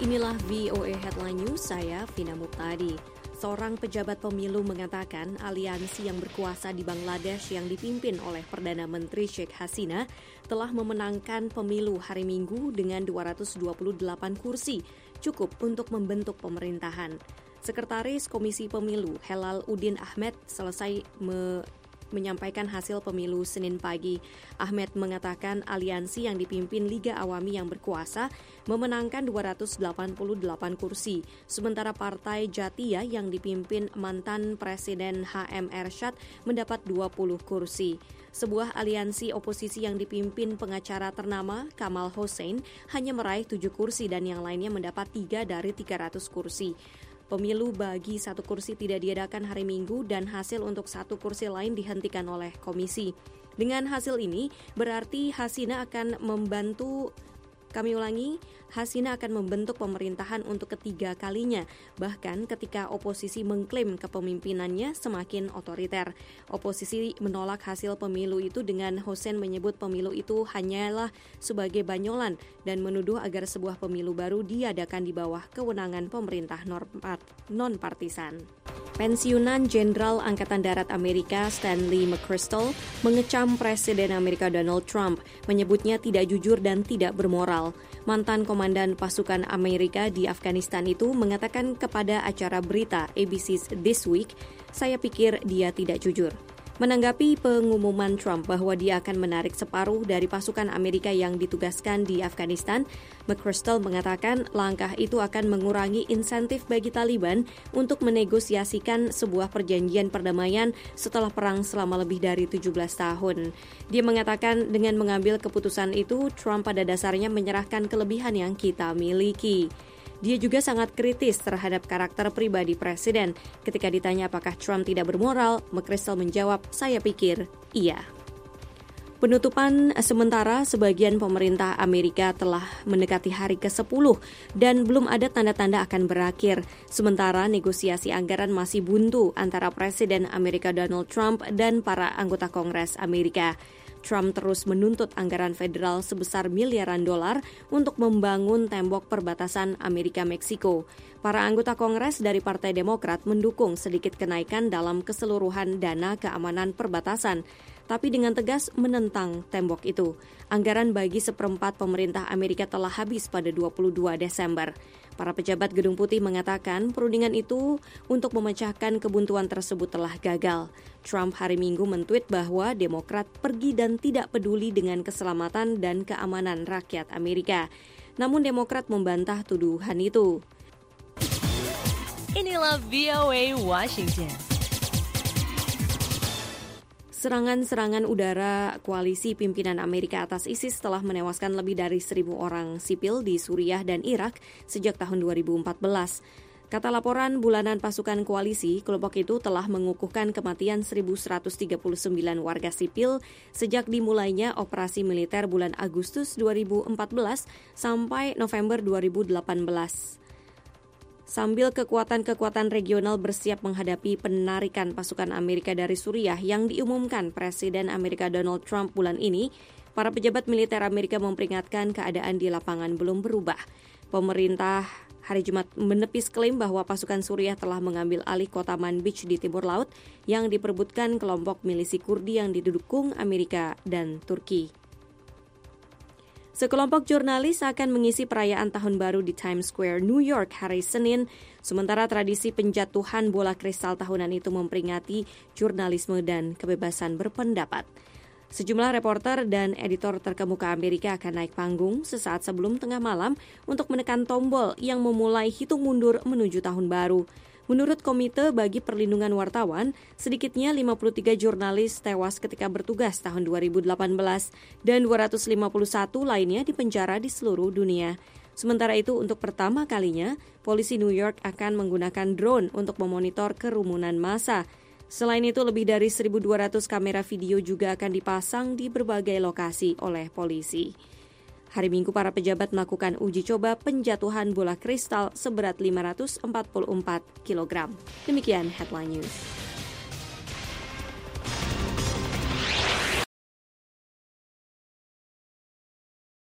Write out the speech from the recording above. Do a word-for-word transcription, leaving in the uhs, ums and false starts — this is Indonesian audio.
Inilah V O A Headline News, saya Vina Muqtadi. Seorang pejabat pemilu mengatakan aliansi yang berkuasa di Bangladesh yang dipimpin oleh Perdana Menteri Sheikh Hasina telah memenangkan pemilu hari Minggu dengan dua ratus dua puluh delapan kursi, cukup untuk membentuk pemerintahan. Sekretaris Komisi Pemilu Helal Udin Ahmed selesai me- menyampaikan hasil pemilu Senin pagi. Ahmed mengatakan aliansi yang dipimpin Liga Awami yang berkuasa memenangkan dua ratus delapan puluh delapan kursi, sementara Partai Jatiya yang dipimpin mantan Presiden H M Ersyad mendapat dua puluh kursi. Sebuah aliansi oposisi yang dipimpin pengacara ternama Kamal Hossein hanya meraih tujuh kursi dan yang lainnya mendapat tiga dari tiga ratus kursi. Pemilu bagi satu kursi tidak diadakan hari Minggu dan hasil untuk satu kursi lain dihentikan oleh komisi. Dengan hasil ini, berarti Hasina akan membantu, kami ulangi, Hasina akan membentuk pemerintahan untuk ketiga kalinya, bahkan ketika oposisi mengklaim kepemimpinannya semakin otoriter. Oposisi menolak hasil pemilu itu dengan Hossein menyebut pemilu itu hanyalah sebagai banyolan dan menuduh agar sebuah pemilu baru diadakan di bawah kewenangan pemerintah non-partisan. Pensiunan Jenderal Angkatan Darat Amerika Stanley McChrystal mengecam Presiden Amerika Donald Trump, menyebutnya tidak jujur dan tidak bermoral. Mantan komandan pasukan Amerika di Afghanistan itu mengatakan kepada acara berita A B C's This Week, "Saya pikir dia tidak jujur." Menanggapi pengumuman Trump bahwa dia akan menarik separuh dari pasukan Amerika yang ditugaskan di Afghanistan, McChrystal mengatakan langkah itu akan mengurangi insentif bagi Taliban untuk menegosiasikan sebuah perjanjian perdamaian setelah perang selama lebih dari tujuh belas tahun. Dia mengatakan dengan mengambil keputusan itu, Trump pada dasarnya menyerahkan kelebihan yang kita miliki. Dia juga sangat kritis terhadap karakter pribadi Presiden. Ketika ditanya apakah Trump tidak bermoral, McChrystal menjawab, "Saya pikir iya." Penutupan sementara sebagian pemerintah Amerika telah mendekati hari kesepuluh dan belum ada tanda-tanda akan berakhir. Sementara negosiasi anggaran masih buntu antara Presiden Amerika Donald Trump dan para anggota Kongres Amerika. Trump terus menuntut anggaran federal sebesar miliaran dolar untuk membangun tembok perbatasan Amerika-Meksiko. Para anggota Kongres dari Partai Demokrat mendukung sedikit kenaikan dalam keseluruhan dana keamanan perbatasan, tapi dengan tegas menentang tembok itu. Anggaran bagi seperempat pemerintah Amerika telah habis pada dua puluh dua Desember. Para pejabat Gedung Putih mengatakan perundingan itu untuk memecahkan kebuntuan tersebut telah gagal. Trump hari Minggu mentweet bahwa Demokrat pergi dan tidak peduli dengan keselamatan dan keamanan rakyat Amerika. Namun Demokrat membantah tuduhan itu. Inilah V O A Washington. Serangan-serangan udara koalisi pimpinan Amerika atas ISIS telah menewaskan lebih dari seribu orang sipil di Suriah dan Irak sejak tahun dua ribu empat belas. Kata laporan bulanan pasukan koalisi, kelompok itu telah mengukuhkan kematian seribu seratus tiga puluh sembilan warga sipil sejak dimulainya operasi militer bulan Agustus dua ribu empat belas sampai November dua ribu delapan belas. Sambil kekuatan-kekuatan regional bersiap menghadapi penarikan pasukan Amerika dari Suriah yang diumumkan Presiden Amerika Donald Trump bulan ini, para pejabat militer Amerika memperingatkan keadaan di lapangan belum berubah. Pemerintah hari Jumat menepis klaim bahwa pasukan Suriah telah mengambil alih kota Manbij di timur laut yang diperebutkan kelompok milisi Kurdi yang didukung Amerika dan Turki. Sekelompok jurnalis akan mengisi perayaan Tahun Baru di Times Square, New York hari Senin, sementara tradisi penjatuhan bola kristal tahunan itu memperingati jurnalisme dan kebebasan berpendapat. Sejumlah reporter dan editor terkemuka Amerika akan naik panggung sesaat sebelum tengah malam untuk menekan tombol yang memulai hitung mundur menuju Tahun Baru. Menurut Komite bagi Perlindungan Wartawan, sedikitnya lima puluh tiga jurnalis tewas ketika bertugas tahun dua ribu delapan belas dan dua ratus lima puluh satu lainnya dipenjara di seluruh dunia. Sementara itu, untuk pertama kalinya, polisi New York akan menggunakan drone untuk memonitor kerumunan massa. Selain itu, lebih dari seribu dua ratus kamera video juga akan dipasang di berbagai lokasi oleh polisi. Hari Minggu para pejabat melakukan uji coba penjatuhan bola kristal seberat lima ratus empat puluh empat kilogram. Demikian Headline News.